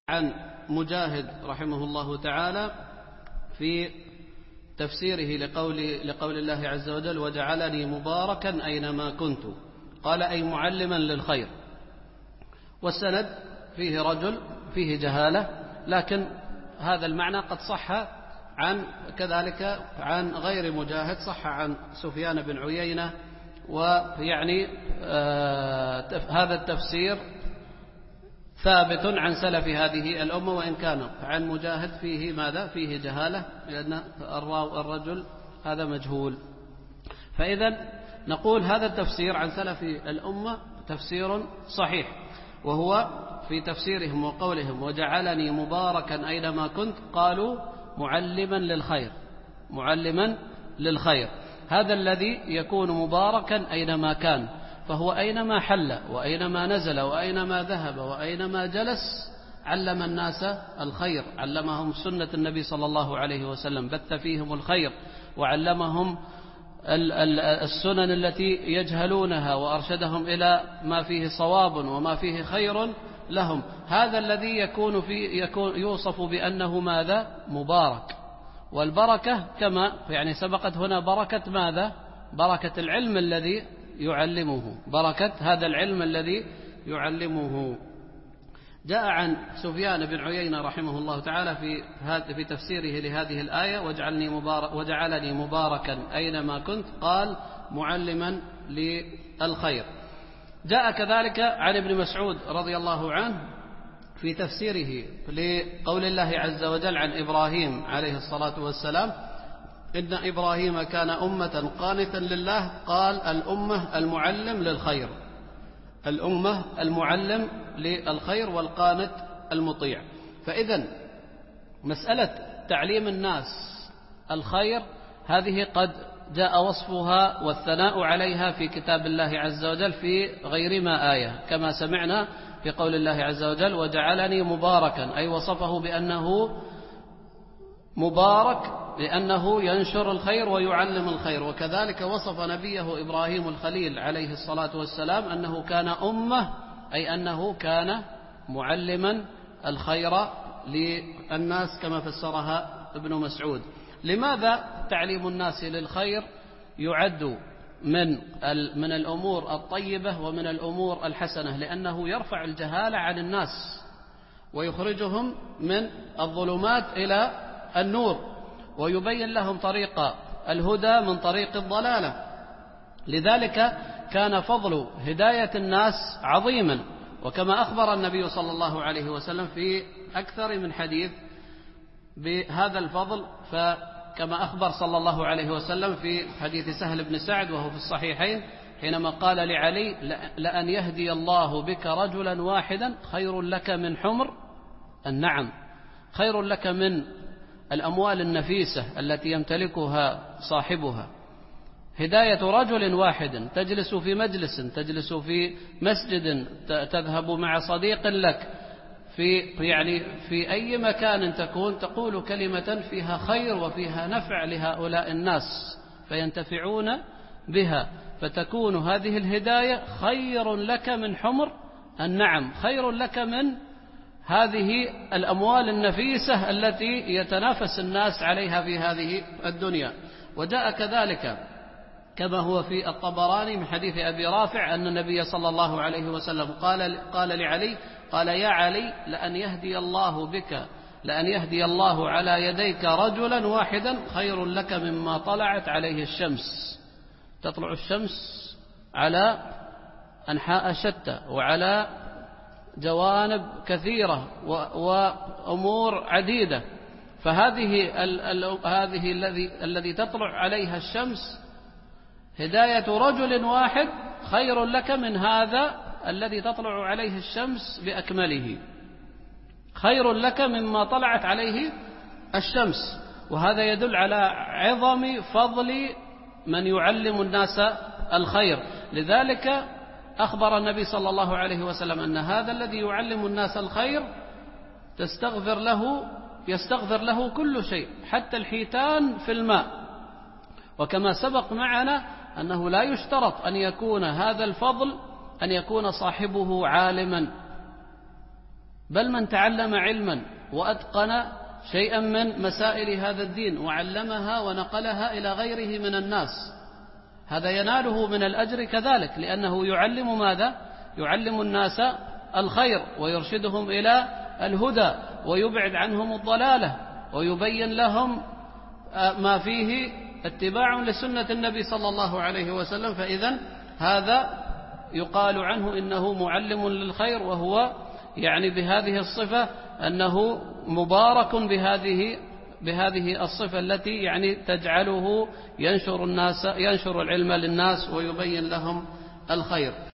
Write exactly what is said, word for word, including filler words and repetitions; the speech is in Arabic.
عن مجاهد رحمه الله تعالى في تفسيره لقول, لقول الله عز وجل: وجعلني مباركا أينما كنت، قال أي معلما للخير. والسند فيه رجل فيه جهالة، لكن هذا المعنى قد صح عن كذلك عن غير مجاهد، صح عن سفيان بن عيينة. ويعني آه هذا التفسير ثابت عن سلف هذه الأمة، وإن كان عن مجاهد فيه ماذا؟ فيه جهالة، لأن الرجل هذا مجهول. فإذا نقول هذا التفسير عن سلف الأمة تفسير صحيح، وهو في تفسيرهم وقولهم: وجعلني مباركا أينما كنت، قالوا معلما للخير، معلما للخير. هذا الذي يكون مباركا أينما كان، فهو أينما حل وأينما نزل وأينما ذهب وأينما جلس علم الناس الخير، علمهم سنة النبي صلى الله عليه وسلم، بث فيهم الخير وعلمهم السنن التي يجهلونها وأرشدهم إلى ما فيه صواب وما فيه خير لهم. هذا الذي يكون في يكون يوصف بأنه ماذا؟ مبارك. والبركة كما يعني سبقت هنا بركة ماذا؟ بركة العلم الذي يعلمه، بركة هذا العلم الذي يعلمه. جاء عن سفيان بن عيينة رحمه الله تعالى في في تفسيره لهذه الآية: وجعلني مبارك وجعلني مباركا أينما كنت، قال معلما للخير. جاء كذلك عن ابن مسعود رضي الله عنه في تفسيره لقول الله عز وجل عن إبراهيم عليه الصلاة والسلام: إن إبراهيم كان أمة قانتا لله، قال الأمة المعلم للخير، الأمة المعلم للخير والقانت المطيع. فإذا مسألة تعليم الناس الخير هذه قد جاء وصفها والثناء عليها في كتاب الله عز وجل في غير ما آية، كما سمعنا في قول الله عز وجل: وجعلني مباركا، أي وصفه بأنه مبارك لأنه ينشر الخير ويعلم الخير. وكذلك وصف نبيه إبراهيم الخليل عليه الصلاة والسلام أنه كان أمة، أي أنه كان معلما الخير للناس كما فسرها ابن مسعود. لماذا تعليم الناس للخير يعد من من الأمور الطيبة ومن الأمور الحسنة؟ لأنه يرفع الجهالة عن الناس ويخرجهم من الظلمات إلى النور، ويبين لهم طريق الهدى من طريق الضلالة. لذلك كان فضل هداية الناس عظيما، وكما أخبر النبي صلى الله عليه وسلم في أكثر من حديث بهذا الفضل، فكما أخبر صلى الله عليه وسلم في حديث سهل بن سعد وهو في الصحيحين حينما قال لعلي: لأن يهدي الله بك رجلا واحدا خير لك من حمر النعم، خير لك من الأموال النفيسة التي يمتلكها صاحبها. هداية رجل واحد، تجلس في مجلس، تجلس في مسجد، تذهب مع صديق لك في يعني في أي مكان تكون، تقول كلمة فيها خير وفيها نفع لهؤلاء الناس فينتفعون بها، فتكون هذه الهداية خير لك من حمر النعم، خير لك من هذه الأموال النفيسة التي يتنافس الناس عليها في هذه الدنيا. وجاء كذلك كما هو في الطبراني من حديث أبي رافع أن النبي صلى الله عليه وسلم قال قال لعلي: قال يا علي لأن يهدي الله بك لأن يهدي الله على يديك رجلا واحدا خير لك مما طلعت عليه الشمس. تطلع الشمس على أنحاء شتى وعلى جوانب كثيرة وأمور عديدة، فهذه ال ال هذه الذي الذي تطلع عليها الشمس هداية رجل واحد خير لك من هذا الذي تطلع عليه الشمس بأكمله، خير لك مما طلعت عليه الشمس. وهذا يدل على عظم فضل من يعلم الناس الخير. لذلك أخبر النبي صلى الله عليه وسلم أن هذا الذي يعلم الناس الخير تستغفر له يستغفر له كل شيء حتى الحيتان في الماء. وكما سبق معنا أنه لا يشترط أن يكون هذا الفضل أن يكون صاحبه عالما، بل من تعلم علما وأتقن شيئا من مسائل هذا الدين وعلمها ونقلها إلى غيره من الناس، هذا يناله من الأجر كذلك، لأنه يعلم ماذا؟ يعلم الناس الخير ويرشدهم إلى الهدى ويبعد عنهم الضلالة ويبين لهم ما فيه اتباع لسنة النبي صلى الله عليه وسلم. فإذا هذا يقال عنه إنه معلم للخير، وهو يعني بهذه الصفة أنه مبارك بهذه بهذه الصفة التي يعني تجعله ينشر الناس ينشر العلم للناس ويبين لهم الخير.